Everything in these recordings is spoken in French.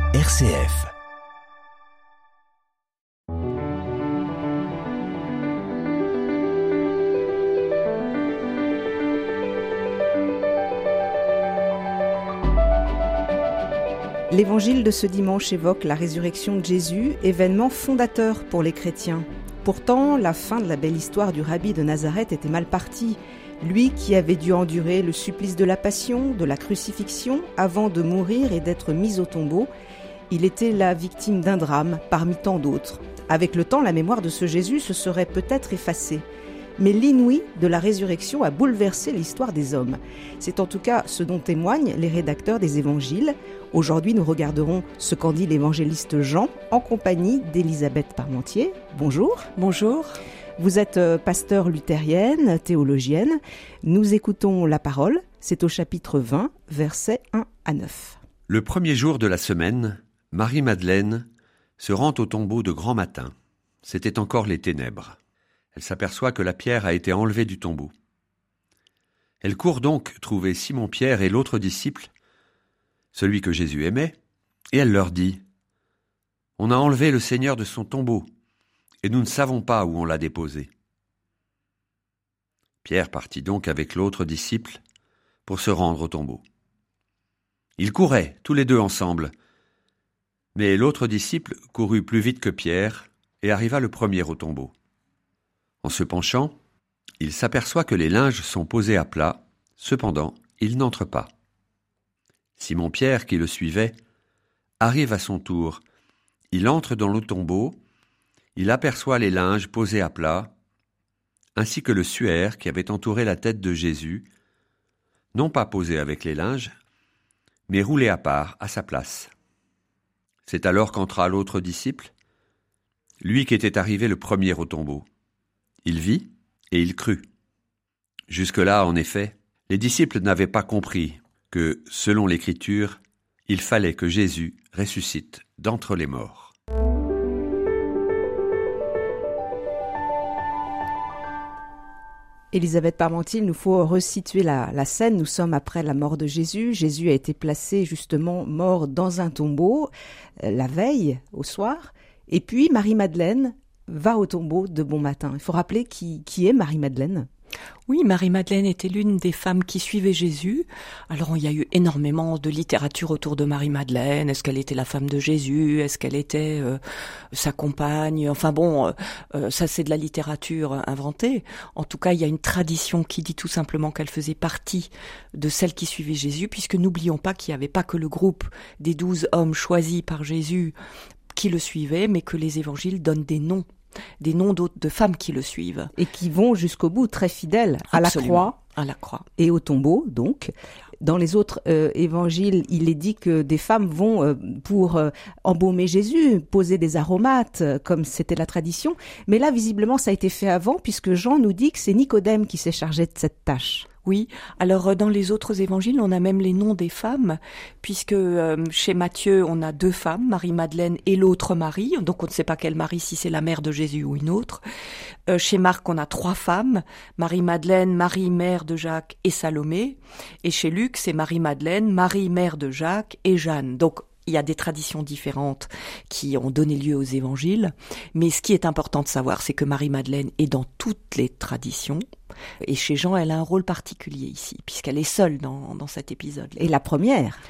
RCF. L'évangile de ce dimanche évoque la résurrection de Jésus, événement fondateur pour les chrétiens. Pourtant, la fin de la belle histoire du rabbi de Nazareth était mal partie. Lui qui avait dû endurer le supplice de la passion, de la crucifixion, avant de mourir et d'être mis au tombeau, il était la victime d'un drame parmi tant d'autres. Avec le temps, la mémoire de ce Jésus se serait peut-être effacée. Mais l'inouï de la résurrection a bouleversé l'histoire des hommes. C'est en tout cas ce dont témoignent les rédacteurs des évangiles. Aujourd'hui, nous regarderons ce qu'en dit l'évangéliste Jean en compagnie d'Élisabeth Parmentier. Bonjour. Bonjour. Vous êtes pasteur luthérienne, théologienne. Nous écoutons la parole. C'est au chapitre 20, versets 1 à 9. Le premier jour de la semaine, Marie-Madeleine se rend au tombeau de grand matin. C'était encore les ténèbres. Elle s'aperçoit que la pierre a été enlevée du tombeau. Elle court donc trouver Simon-Pierre et l'autre disciple, celui que Jésus aimait, et elle leur dit « On a enlevé le Seigneur de son tombeau, et nous ne savons pas où on l'a déposé. » Pierre partit donc avec l'autre disciple pour se rendre au tombeau. Ils couraient, tous les deux ensemble, mais l'autre disciple courut plus vite que Pierre et arriva le premier au tombeau. En se penchant, il s'aperçoit que les linges sont posés à plat, cependant, il n'entre pas. Simon-Pierre, qui le suivait, arrive à son tour. Il entre dans le tombeau, il aperçoit les linges posés à plat, ainsi que le suaire qui avait entouré la tête de Jésus, non pas posé avec les linges, mais roulé à part, à sa place. C'est alors qu'entra l'autre disciple, lui qui était arrivé le premier au tombeau. Il vit et il crut. Jusque-là, en effet, les disciples n'avaient pas compris que, selon l'Écriture, il fallait que Jésus ressuscite d'entre les morts. Élisabeth Parmentier, il nous faut resituer la scène. Nous sommes après la mort de Jésus. Jésus a été placé justement mort dans un tombeau la veille, au soir. Et puis Marie-Madeleine va au tombeau de bon matin. Il faut rappeler qui est Marie-Madeleine. Oui, Marie-Madeleine était l'une des femmes qui suivaient Jésus. Alors, il y a eu énormément de littérature autour de Marie-Madeleine. Est-ce qu'elle était la femme de Jésus? Est-ce qu'elle était sa compagne? Enfin bon, ça c'est de la littérature inventée. En tout cas, il y a une tradition qui dit tout simplement qu'elle faisait partie de celles qui suivaient Jésus, puisque n'oublions pas qu'il n'y avait pas que le groupe des 12 hommes choisis par Jésus qui le suivaient, mais que les évangiles donnent des noms d'autres de femmes qui le suivent. Et qui vont jusqu'au bout, très fidèles à la croix et au tombeau, donc. Dans les autres évangiles, il est dit que des femmes vont pour embaumer Jésus, poser des aromates, comme c'était la tradition. Mais là, visiblement, ça a été fait avant, puisque Jean nous dit que c'est Nicodème qui s'est chargé de cette tâche. Oui, alors dans les autres évangiles, on a même les noms des femmes, puisque chez Matthieu, on a 2 femmes, Marie-Madeleine et l'autre Marie, donc on ne sait pas quelle Marie, si c'est la mère de Jésus ou une autre. Chez Marc, on a 3 femmes, Marie-Madeleine, Marie, mère de Jacques et Salomé. Et chez Luc, c'est Marie-Madeleine, Marie, mère de Jacques et Jeanne. Donc, il y a des traditions différentes qui ont donné lieu aux évangiles. Mais ce qui est important de savoir, c'est que Marie-Madeleine est dans toutes les traditions. Et chez Jean, elle a un rôle particulier ici, puisqu'elle est seule dans cet épisode. Et la première.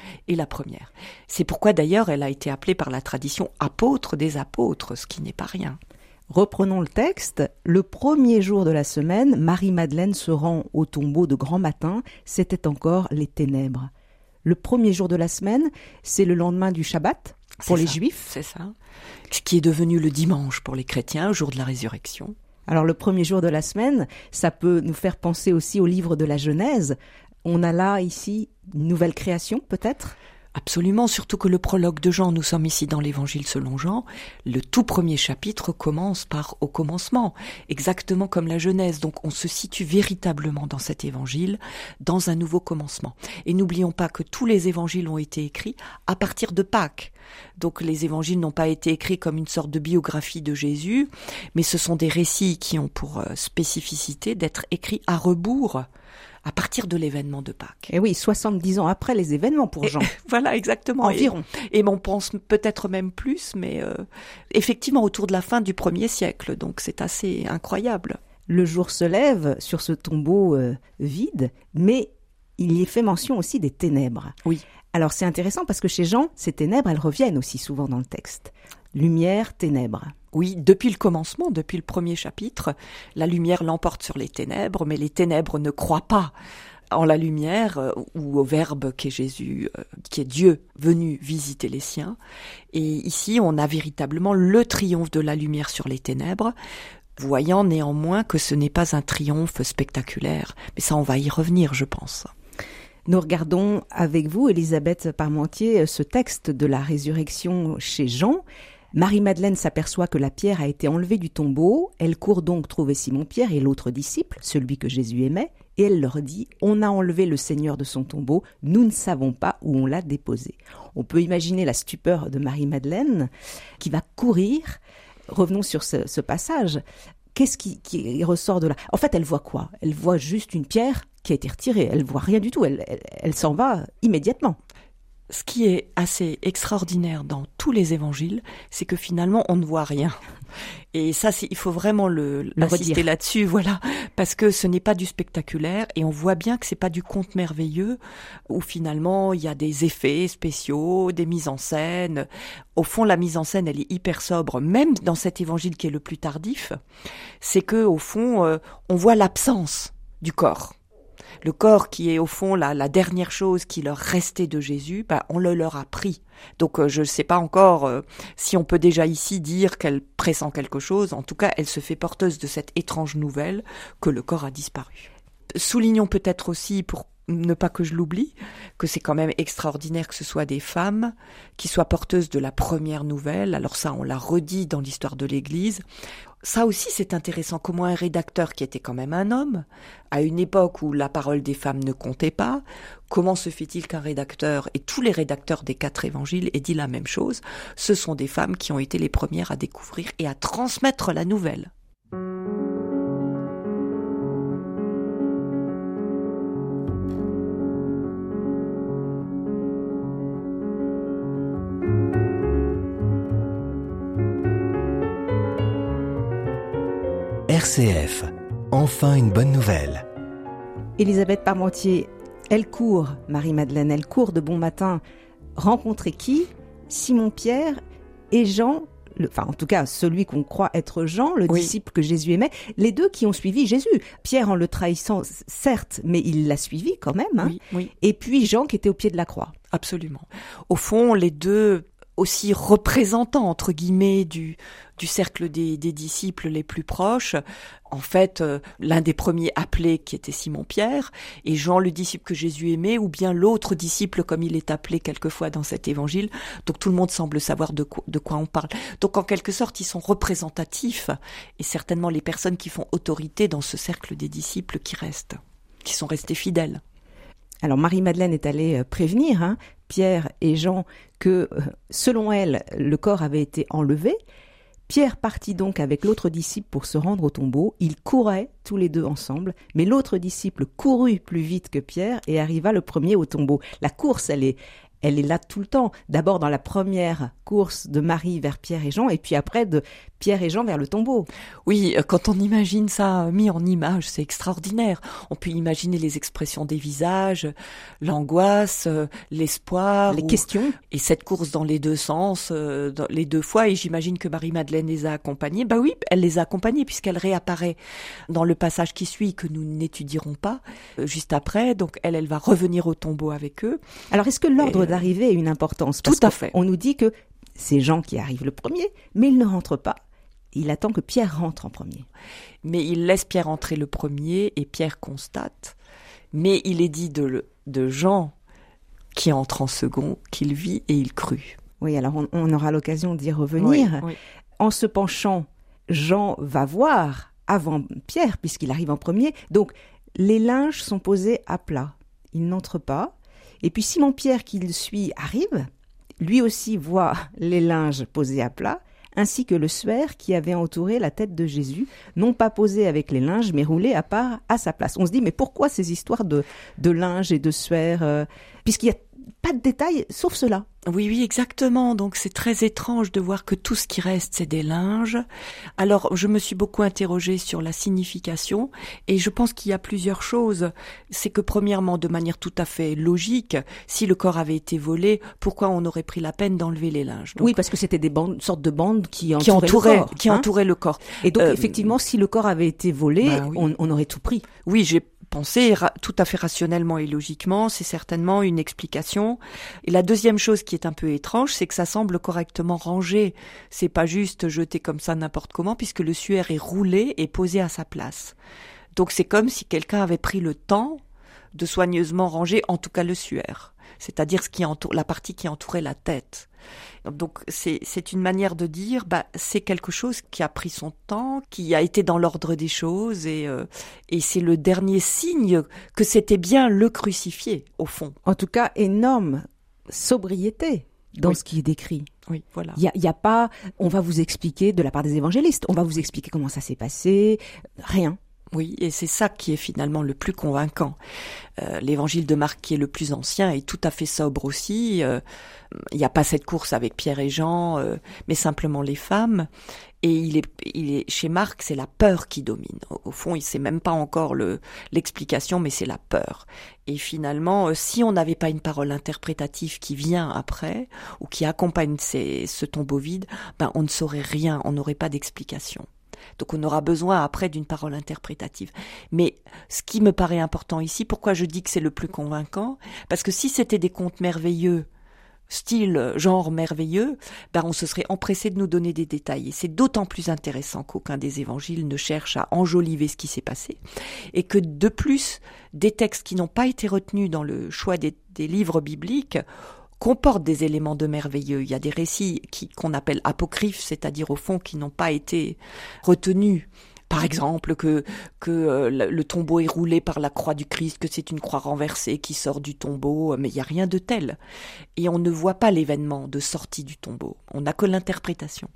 C'est pourquoi d'ailleurs, elle a été appelée par la tradition apôtre des apôtres, ce qui n'est pas rien. Reprenons le texte. Le premier jour de la semaine, Marie-Madeleine se rend au tombeau de grand matin. C'était encore les ténèbres. Le premier jour de la semaine, c'est le lendemain du Shabbat pour les Juifs. C'est ça. Ce qui est devenu le dimanche pour les chrétiens, jour de la résurrection. Alors le premier jour de la semaine, ça peut nous faire penser aussi au livre de la Genèse. On a là, ici, une nouvelle création peut-être ? Absolument, surtout que le prologue de Jean, nous sommes ici dans l'évangile selon Jean, le tout premier chapitre commence par « au commencement », exactement comme la Genèse. Donc on se situe véritablement dans cet évangile, dans un nouveau commencement. Et n'oublions pas que tous les évangiles ont été écrits à partir de Pâques. Donc les évangiles n'ont pas été écrits comme une sorte de biographie de Jésus, mais ce sont des récits qui ont pour spécificité d'être écrits à rebours à partir de l'événement de Pâques. Et oui, 70 ans après les événements pour Jean. Voilà, exactement. Environ. Et on pense peut-être même plus, mais effectivement autour de la fin du 1er siècle, donc c'est assez incroyable. Le jour se lève sur ce tombeau vide, mais il y est fait mention aussi des ténèbres. Oui. Alors c'est intéressant parce que chez Jean, ces ténèbres, elles reviennent aussi souvent dans le texte. Lumière, ténèbres. Oui, depuis le commencement, depuis le 1er chapitre, la lumière l'emporte sur les ténèbres, mais les ténèbres ne croient pas en la lumière ou au Verbe qu'est Jésus, qui est Dieu venu visiter les siens. Et ici, on a véritablement le triomphe de la lumière sur les ténèbres, voyant néanmoins que ce n'est pas un triomphe spectaculaire. Mais ça, on va y revenir, je pense. Nous regardons avec vous, Elisabeth Parmentier, ce texte de la résurrection chez Jean. Marie-Madeleine s'aperçoit que la pierre a été enlevée du tombeau. Elle court donc trouver Simon-Pierre et l'autre disciple, celui que Jésus aimait, et elle leur dit « On a enlevé le Seigneur de son tombeau, nous ne savons pas où on l'a déposé. » On peut imaginer la stupeur de Marie-Madeleine qui va courir. Revenons sur ce passage. Qu'est-ce qui ressort de là ? En fait, elle voit quoi ? Elle voit juste une pierre qui a été retirée. Elle voit rien du tout. Elle s'en va immédiatement. Ce qui est assez extraordinaire dans tous les évangiles, c'est que finalement, on ne voit rien. Et ça, il faut vraiment insister là-dessus, voilà, parce que ce n'est pas du spectaculaire et on voit bien que c'est pas du conte merveilleux où finalement il y a des effets spéciaux, des mises en scène. Au fond, la mise en scène, elle est hyper sobre, même dans cet évangile qui est le plus tardif. C'est que au fond, on voit l'absence du corps. Le corps qui est au fond la dernière chose qui leur restait de Jésus, on le leur a pris. Donc je ne sais pas encore si on peut déjà ici dire qu'elle pressent quelque chose. En tout cas, elle se fait porteuse de cette étrange nouvelle que le corps a disparu. Soulignons peut-être aussi, pour ne pas que je l'oublie, que c'est quand même extraordinaire que ce soit des femmes qui soient porteuses de la première nouvelle. Alors ça, on l'a redit dans l'histoire de l'Église. Ça aussi, c'est intéressant, comment un rédacteur qui était quand même un homme, à une époque où la parole des femmes ne comptait pas, comment se fait-il qu'un rédacteur, et tous les rédacteurs des 4 évangiles aient dit la même chose, ce sont des femmes qui ont été les premières à découvrir et à transmettre la nouvelle. RCF, enfin une bonne nouvelle. Elisabeth Parmentier, elle court, Marie-Madeleine, elle court de bon matin, rencontrer qui ? Simon-Pierre et Jean, en tout cas celui qu'on croit être Jean, le disciple que Jésus aimait, les deux qui ont suivi Jésus. Pierre en le trahissant, certes, mais il l'a suivi quand même. Hein. Oui. Et puis Jean qui était au pied de la croix. Absolument. Au fond, les deux aussi représentants, entre guillemets, du cercle des disciples les plus proches. En fait, l'un des premiers appelés qui était Simon-Pierre, et Jean, le disciple que Jésus aimait, ou bien l'autre disciple comme il est appelé quelquefois dans cet évangile. Donc tout le monde semble savoir de quoi on parle. Donc en quelque sorte, ils sont représentatifs, et certainement les personnes qui font autorité dans ce cercle des disciples qui restent, qui sont restés fidèles. Alors Marie-Madeleine est allée prévenir Pierre et Jean que, selon elle, le corps avait été enlevé. Pierre partit donc avec l'autre disciple pour se rendre au tombeau. Ils couraient tous les deux ensemble, mais l'autre disciple courut plus vite que Pierre et arriva le premier au tombeau. La course, elle est là tout le temps. D'abord dans la première course de Marie vers Pierre et Jean, et puis après de Pierre et Jean vers le tombeau. Oui, quand on imagine ça mis en image, c'est extraordinaire. On peut imaginer les expressions des visages, l'angoisse, l'espoir. Les questions. Et cette course dans les deux sens, dans les deux fois, et j'imagine que Marie-Madeleine les a accompagnés. Oui, elle les a accompagnés puisqu'elle réapparaît dans le passage qui suit, que nous n'étudierons pas, juste après. Donc elle va revenir au tombeau avec eux. Alors est-ce que l'ordre d'arrivée a une importance ? Parce tout à fait. On nous dit que c'est Jean qui arrive le premier, mais il ne rentre pas. Il attend que Pierre rentre en premier. Mais il laisse Pierre entrer le premier et Pierre constate. Mais il est dit de Jean qui entre en second qu'il vit et il crut. Oui, alors on aura l'occasion d'y revenir. Oui. En se penchant, Jean va voir avant Pierre puisqu'il arrive en premier. Donc les linges sont posés à plat. Il n'entre pas. Et puis Simon-Pierre qui le suit arrive. Lui aussi voit les linges posés à plat. ainsi que le suaire qui avait entouré la tête de Jésus, non pas posé avec les linges, mais roulé à part à sa place. On se dit, mais pourquoi ces histoires de linge et de suaire, puisqu'il n'y a pas de détails, sauf cela. Oui, exactement. Donc c'est très étrange de voir que tout ce qui reste, c'est des linges. Alors, je me suis beaucoup interrogée sur la signification et je pense qu'il y a plusieurs choses. C'est que premièrement, de manière tout à fait logique, si le corps avait été volé, pourquoi on aurait pris la peine d'enlever les linges? Donc, oui, parce que c'était des bandes, sortes de bandes qui entouraient le corps. Et donc, effectivement, si le corps avait été volé, oui. on aurait tout pris. Oui, j'ai pensé tout à fait rationnellement et logiquement, c'est certainement une explication. Et la deuxième chose qui est un peu étrange, c'est que ça semble correctement rangé. C'est pas juste jeté comme ça n'importe comment, puisque le suaire est roulé et posé à sa place. Donc c'est comme si quelqu'un avait pris le temps de soigneusement ranger, en tout cas le suaire, c'est-à-dire la partie qui entourait la tête. Donc c'est une manière de dire, c'est quelque chose qui a pris son temps, qui a été dans l'ordre des choses, et c'est le dernier signe que c'était bien le crucifié, au fond. En tout cas, énorme sobriété dans ce qui est décrit. Oui, voilà. Il y a pas, on va vous expliquer de la part des évangélistes, on va vous expliquer comment ça s'est passé, rien. Oui, et c'est ça qui est finalement le plus convaincant. L'évangile de Marc, qui est le plus ancien, est tout à fait sobre aussi. Il n'y a pas cette course avec Pierre et Jean, mais simplement les femmes. Et il est chez Marc, c'est la peur qui domine. Au fond, il sait même pas encore l'explication, mais c'est la peur. Et finalement, si on n'avait pas une parole interprétative qui vient après, ou qui accompagne ce tombeau vide, on ne saurait rien, on n'aurait pas d'explication. Donc on aura besoin après d'une parole interprétative. Mais ce qui me paraît important ici, pourquoi je dis que c'est le plus convaincant? Parce que si c'était des contes merveilleux, style genre merveilleux, on se serait empressé de nous donner des détails. Et c'est d'autant plus intéressant qu'aucun des évangiles ne cherche à enjoliver ce qui s'est passé. Et que de plus, des textes qui n'ont pas été retenus dans le choix des livres bibliques comportent des éléments de merveilleux. Il y a des récits qu'on appelle apocryphes, c'est-à-dire au fond qui n'ont pas été retenus. Par exemple, que le tombeau est roulé par la croix du Christ, que c'est une croix renversée qui sort du tombeau, mais il n'y a rien de tel. Et on ne voit pas l'événement de sortie du tombeau. On n'a que l'interprétation.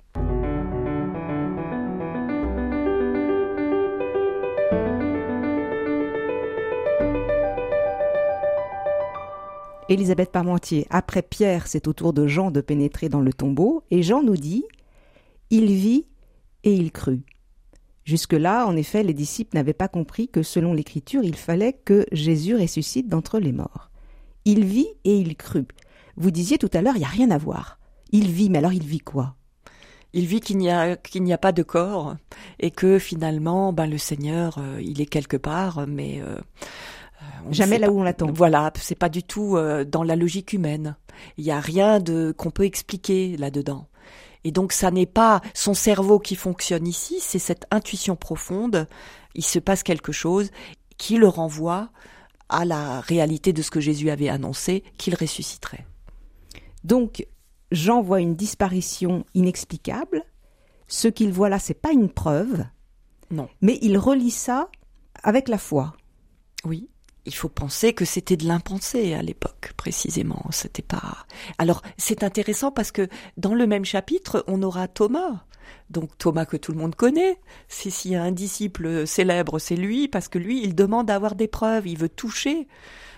Élisabeth Parmentier, après Pierre, c'est au tour de Jean de pénétrer dans le tombeau, et Jean nous dit « Il vit et il crut ». Jusque-là, en effet, les disciples n'avaient pas compris que selon l'Écriture, il fallait que Jésus ressuscite d'entre les morts. Il vit et il crut. Vous disiez tout à l'heure, il n'y a rien à voir. Il vit, mais alors il vit quoi ? Il vit qu'il n'y a pas de corps, et que finalement, le Seigneur, il est quelque part, mais... jamais là où on l'attend. Voilà, c'est pas du tout dans la logique humaine. Il y a rien qu'on peut expliquer là-dedans. Et donc ça n'est pas son cerveau qui fonctionne ici, c'est cette intuition profonde. Il se passe quelque chose qui le renvoie à la réalité de ce que Jésus avait annoncé, qu'il ressusciterait. Donc Jean voit une disparition inexplicable. Ce qu'il voit là, c'est pas une preuve. Non. Mais il relie ça avec la foi. Oui. Il faut penser que c'était de l'impensé à l'époque, précisément. C'était pas. Alors, c'est intéressant parce que dans le même chapitre, on aura Thomas. Donc, Thomas que tout le monde connaît. S'il y a un disciple célèbre, c'est lui, parce que lui, il demande à avoir des preuves. Il veut toucher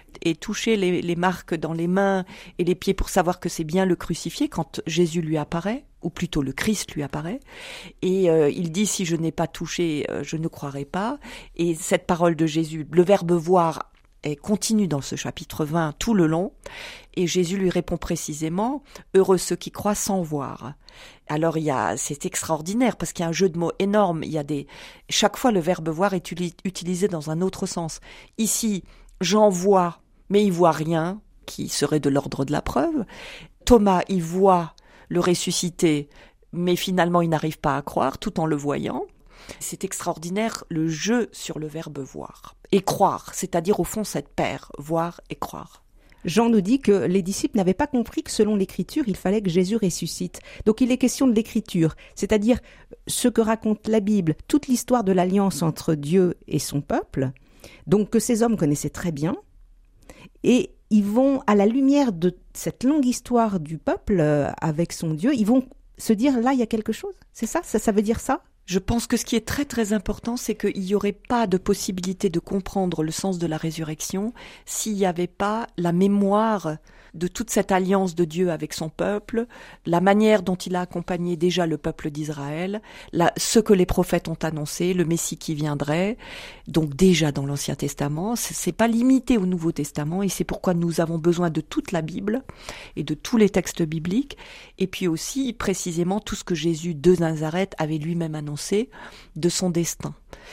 les marques dans les mains et les pieds pour savoir que c'est bien le crucifié quand Jésus lui apparaît, ou plutôt le Christ lui apparaît. Et il dit, si je n'ai pas touché, je ne croirai pas. Et cette parole de Jésus, le verbe voir, continue dans ce chapitre 20 tout le long, et Jésus lui répond précisément « Heureux ceux qui croient sans voir ». Alors c'est extraordinaire parce qu'il y a un jeu de mots énorme. Chaque fois le verbe voir est utilisé dans un autre sens. Ici, Jean voit, mais il voit rien, qui serait de l'ordre de la preuve. Thomas, il voit le ressuscité, mais finalement il n'arrive pas à croire tout en le voyant. C'est extraordinaire le jeu sur le verbe voir. Et croire, c'est-à-dire au fond cette paire, voir et croire. Jean nous dit que les disciples n'avaient pas compris que selon l'Écriture, il fallait que Jésus ressuscite. Donc il est question de l'Écriture, c'est-à-dire ce que raconte la Bible, toute l'histoire de l'alliance entre Dieu et son peuple, donc que ces hommes connaissaient très bien, et ils vont, à la lumière de cette longue histoire du peuple avec son Dieu, ils vont se dire là il y a quelque chose. C'est ça veut dire ça? Je pense que ce qui est très très important, c'est qu'il n'y aurait pas de possibilité de comprendre le sens de la résurrection s'il n'y avait pas la mémoire de toute cette alliance de Dieu avec son peuple, la manière dont il a accompagné déjà le peuple d'Israël, ce que les prophètes ont annoncé, le Messie qui viendrait, donc déjà dans l'Ancien Testament, c'est pas limité au Nouveau Testament, et c'est pourquoi nous avons besoin de toute la Bible et de tous les textes bibliques, et puis aussi précisément tout ce que Jésus de Nazareth avait lui-même annoncé de son destin.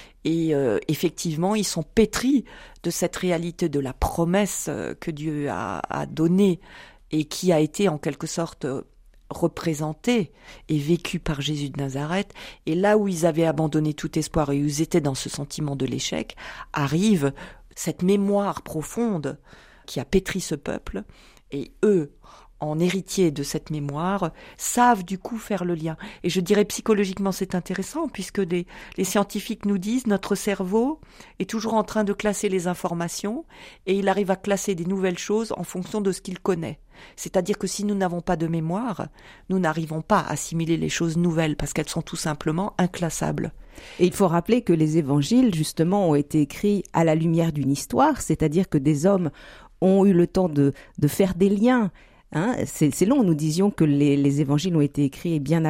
Et effectivement, ils sont pétris de cette réalité de la promesse que Dieu a donnée et qui a été en quelque sorte représentée et vécue par Jésus de Nazareth. Et là où ils avaient abandonné tout espoir et où ils étaient dans ce sentiment de l'échec, arrive cette mémoire profonde qui a pétri ce peuple. Et eux, en héritiers de cette mémoire, savent du coup faire le lien. Et je dirais psychologiquement c'est intéressant puisque les scientifiques nous disent notre cerveau est toujours en train de classer les informations et il arrive à classer des nouvelles choses en fonction de ce qu'il connaît. C'est-à-dire que si nous n'avons pas de mémoire, nous n'arrivons pas à assimiler les choses nouvelles parce qu'elles sont tout simplement inclassables. Et il faut rappeler que les évangiles justement ont été écrits à la lumière d'une histoire, c'est-à-dire que des hommes ont eu le temps de faire des liens. C'est long, nous disions que les évangiles ont été écrits bien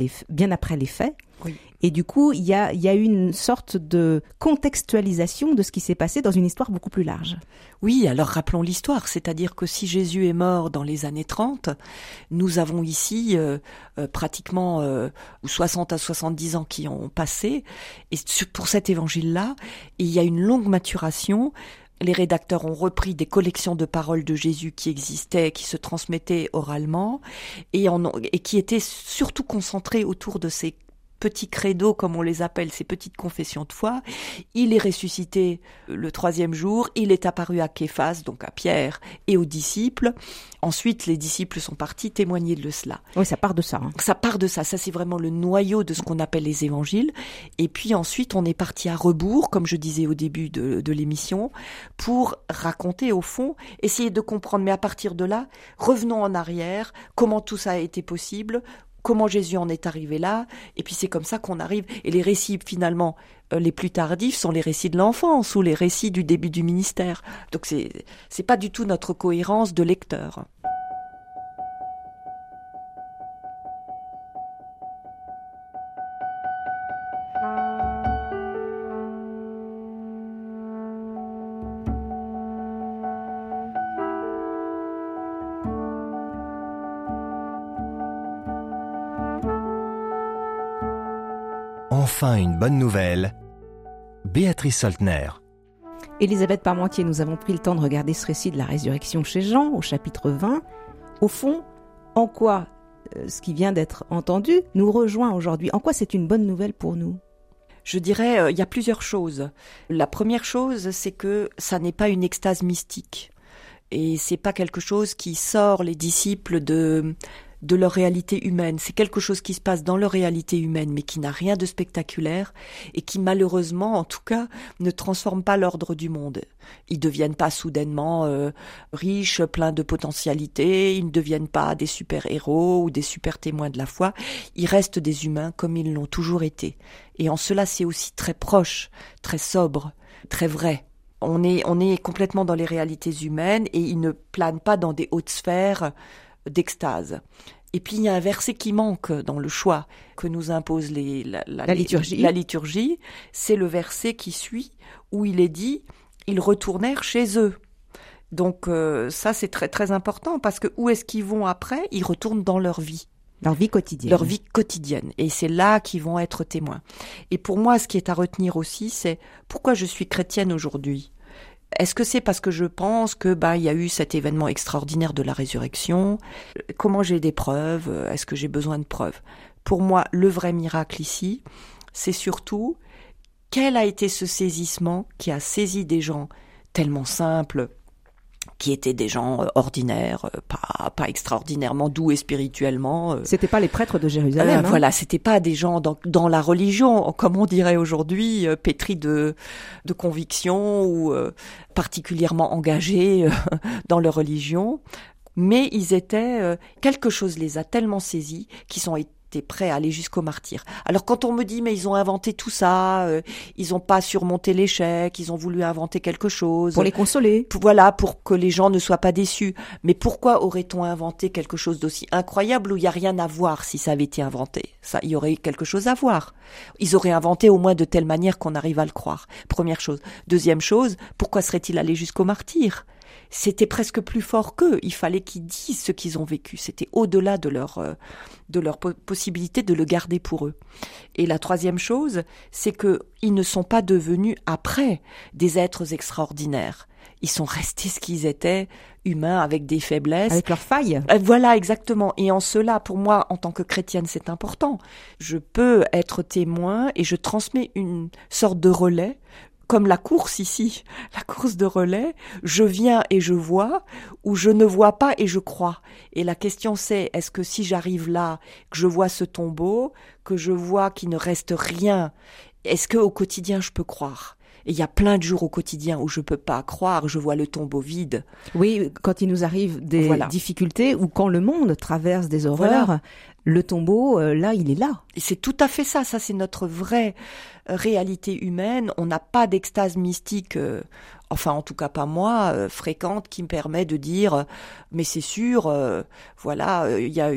après les faits. Oui. Et du coup, il y a eu une sorte de contextualisation de ce qui s'est passé dans une histoire beaucoup plus large. Oui, alors rappelons l'histoire, c'est-à-dire que si Jésus est mort dans les années 30, nous avons ici pratiquement 60 à 70 ans qui ont passé. Et pour cet évangile-là, il y a une longue maturation. Les rédacteurs ont repris des collections de paroles de Jésus qui existaient, qui se transmettaient oralement, et qui étaient surtout concentrées autour de ces petits credos, comme on les appelle, ces petites confessions de foi. Il est ressuscité le 3e jour, il est apparu à Képhas, donc à Pierre, et aux disciples. Ensuite, les disciples sont partis témoigner de cela. Oui, ça part de ça. Ça part de ça. Ça, c'est vraiment le noyau de ce qu'on appelle les évangiles. Et puis ensuite, on est parti à rebours, comme je disais au début de l'émission, pour raconter au fond, essayer de comprendre. Mais à partir de là, revenons en arrière, comment tout ça a été possible, comment Jésus en est arrivé là, et puis c'est comme ça qu'on arrive. Et les récits, finalement, les plus tardifs sont les récits de l'enfance ou les récits du début du ministère. Donc c'est pas du tout notre cohérence de lecteur. Enfin une bonne nouvelle. Béatrice Soltner. Élisabeth Parmentier, nous avons pris le temps de regarder ce récit de la résurrection chez Jean, au chapitre 20. Au fond, en quoi ce qui vient d'être entendu nous rejoint aujourd'hui? En quoi c'est une bonne nouvelle pour nous? Je dirais, il y a plusieurs choses. La première chose, c'est que ça n'est pas une extase mystique. Et c'est pas quelque chose qui sort les disciples de leur réalité humaine. C'est quelque chose qui se passe dans leur réalité humaine, mais qui n'a rien de spectaculaire et qui malheureusement, en tout cas, ne transforme pas l'ordre du monde. Ils deviennent pas soudainement riches, pleins de potentialités, ils ne deviennent pas des super-héros ou des super-témoins de la foi. Ils restent des humains comme ils l'ont toujours été. Et en cela, c'est aussi très proche, très sobre, très vrai. On est complètement dans les réalités humaines et ils ne planent pas dans des hautes sphères d'extase. Et puis il y a un verset qui manque dans le choix que nous impose la liturgie. La liturgie, c'est le verset qui suit où il est dit « Ils retournèrent chez eux ». Donc ça c'est très très important parce que où est-ce qu'ils vont après? Ils retournent dans leur vie. Leur vie quotidienne. Leur vie quotidienne. Et c'est là qu'ils vont être témoins. Et pour moi, ce qui est à retenir aussi, c'est pourquoi je suis chrétienne aujourd'hui. Est-ce que c'est parce que je pense que il y a eu cet événement extraordinaire de la résurrection? Comment j'ai des preuves? Est-ce que j'ai besoin de preuves? Pour moi, le vrai miracle ici, c'est surtout quel a été ce saisissement qui a saisi des gens tellement simples, qui étaient des gens ordinaires, pas extraordinairement doux et spirituellement. C'était pas les prêtres de Jérusalem. Voilà, c'était pas des gens dans la religion, comme on dirait aujourd'hui, pétris de convictions ou particulièrement engagés dans leur religion. Mais ils étaient quelque chose les a tellement saisis qu'ils ont étaient prêts à aller jusqu'au martyre. Alors quand on me dit mais ils ont inventé tout ça, ils n'ont pas surmonté l'échec, ils ont voulu inventer quelque chose pour les consoler, pour que les gens ne soient pas déçus. Mais pourquoi aurait-on inventé quelque chose d'aussi incroyable où il y a rien à voir si ça avait été inventé? Ça, il y aurait quelque chose à voir. Ils auraient inventé au moins de telle manière qu'on arrive à le croire. Première chose. Deuxième chose, pourquoi serait-il allé jusqu'au martyre? C'était presque plus fort qu'eux. Il fallait qu'ils disent ce qu'ils ont vécu. C'était au-delà de leur possibilité de le garder pour eux. Et la troisième chose, c'est que ils ne sont pas devenus après des êtres extraordinaires. Ils sont restés ce qu'ils étaient, humains avec des faiblesses. Avec leurs failles. Voilà, exactement. Et en cela, pour moi, en tant que chrétienne, c'est important. Je peux être témoin et je transmets une sorte de relais. Comme la course ici, la course de relais, je viens et je vois, ou je ne vois pas et je crois. Et la question c'est, est-ce que si j'arrive là, que je vois ce tombeau, que je vois qu'il ne reste rien, est-ce que au quotidien je peux croire ? Et il y a plein de jours au quotidien où je peux pas croire, je vois le tombeau vide. Oui, quand il nous arrive des difficultés ou quand le monde traverse des horreurs, le tombeau, là, il est là. Et c'est tout à fait ça. Ça, c'est notre vraie réalité humaine. On n'a pas d'extase mystique, enfin, en tout cas pas moi, fréquente, qui me permet de dire, mais c'est sûr, il y a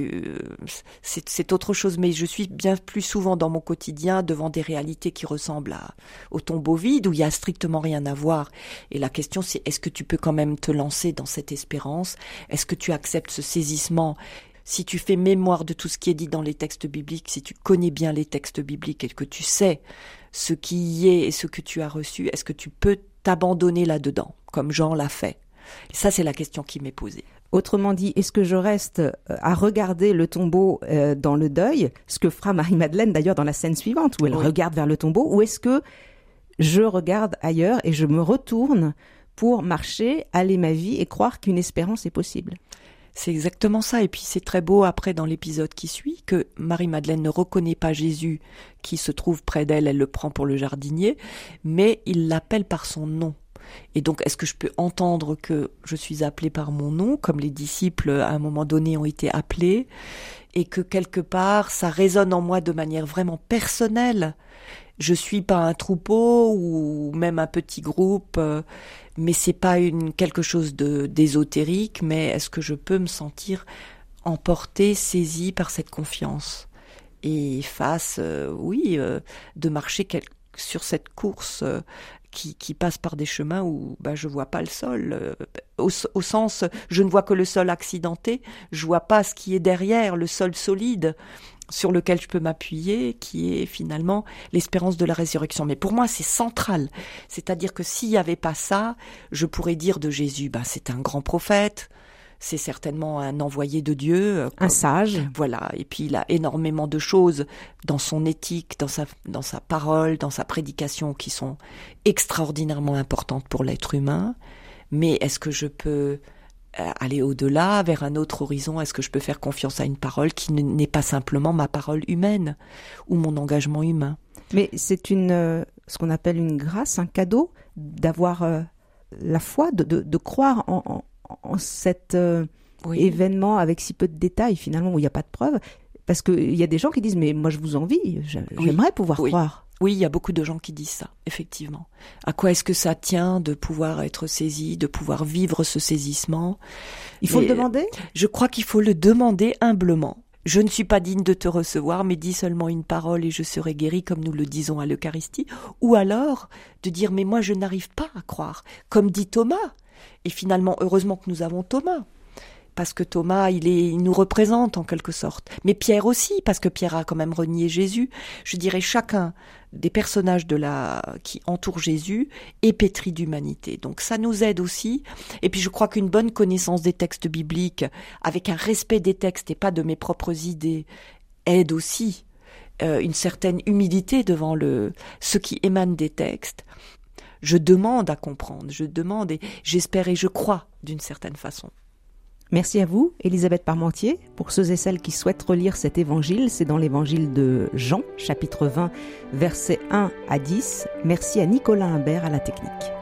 c'est autre chose. Mais je suis bien plus souvent dans mon quotidien devant des réalités qui ressemblent au tombeau vide, où il y a strictement rien à voir. Et la question, c'est, est-ce que tu peux quand même te lancer dans cette espérance? Est-ce que tu acceptes ce saisissement? Si tu fais mémoire de tout ce qui est dit dans les textes bibliques, si tu connais bien les textes bibliques et que tu sais ce qui y est et ce que tu as reçu, est-ce que tu peux t'abandonner là-dedans, comme Jean l'a fait? Et ça, c'est la question qui m'est posée. Autrement dit, est-ce que je reste à regarder le tombeau dans le deuil, ce que fera Marie-Madeleine d'ailleurs dans la scène suivante, où elle regarde vers le tombeau, ou est-ce que je regarde ailleurs et je me retourne pour marcher, aller ma vie et croire qu'une espérance est possible? C'est exactement ça. Et puis c'est très beau après dans l'épisode qui suit que Marie-Madeleine ne reconnaît pas Jésus qui se trouve près d'elle, elle le prend pour le jardinier, mais il l'appelle par son nom. Et donc est-ce que je peux entendre que je suis appelée par mon nom, comme les disciples à un moment donné ont été appelés, et que quelque part ça résonne en moi de manière vraiment personnelle? Je suis pas un troupeau ou même un petit groupe, mais c'est pas quelque chose d'ésotérique, mais est-ce que je peux me sentir emportée, saisie par cette confiance? Et de marcher sur cette course qui passe par des chemins où je vois pas le sol, au sens, je ne vois que le sol accidenté, je vois pas ce qui est derrière, le sol solide sur lequel je peux m'appuyer, qui est finalement l'espérance de la résurrection. Mais pour moi, c'est central. C'est-à-dire que s'il n'y avait pas ça, je pourrais dire de Jésus, c'est un grand prophète, c'est certainement un envoyé de Dieu. Un sage. Voilà. Et puis il a énormément de choses dans son éthique, dans sa parole, dans sa prédication qui sont extraordinairement importantes pour l'être humain. Mais est-ce que je peux aller au-delà, vers un autre horizon? Est-ce que je peux faire confiance à une parole qui n'est pas simplement ma parole humaine ou mon engagement humain? Mais c'est ce qu'on appelle une grâce, un cadeau, d'avoir la foi, de croire en cet événement avec si peu de détails finalement, où il n'y a pas de preuves. Parce qu'il y a des gens qui disent « mais moi je vous envie, j'aimerais pouvoir croire ». Oui, il y a beaucoup de gens qui disent ça, effectivement. À quoi est-ce que ça tient de pouvoir être saisi, de pouvoir vivre ce saisissement? Il faut le demander? Je crois qu'il faut le demander humblement. Je ne suis pas digne de te recevoir, mais dis seulement une parole et je serai guéri, comme nous le disons à l'Eucharistie. Ou alors de dire, mais moi je n'arrive pas à croire, comme dit Thomas. Et finalement, heureusement que nous avons Thomas. Parce que Thomas, il nous représente en quelque sorte. Mais Pierre aussi, parce que Pierre a quand même renié Jésus. Je dirais chacun des personnages qui entourent Jésus est pétri d'humanité. Donc ça nous aide aussi. Et puis je crois qu'une bonne connaissance des textes bibliques, avec un respect des textes et pas de mes propres idées, aide aussi. Une certaine humilité devant ce qui émane des textes. Je demande à comprendre, je demande et j'espère et je crois d'une certaine façon. Merci à vous, Elisabeth Parmentier. Pour ceux et celles qui souhaitent relire cet évangile, c'est dans l'évangile de Jean, chapitre 20, versets 1 à 10. Merci à Nicolas Imbert à la technique.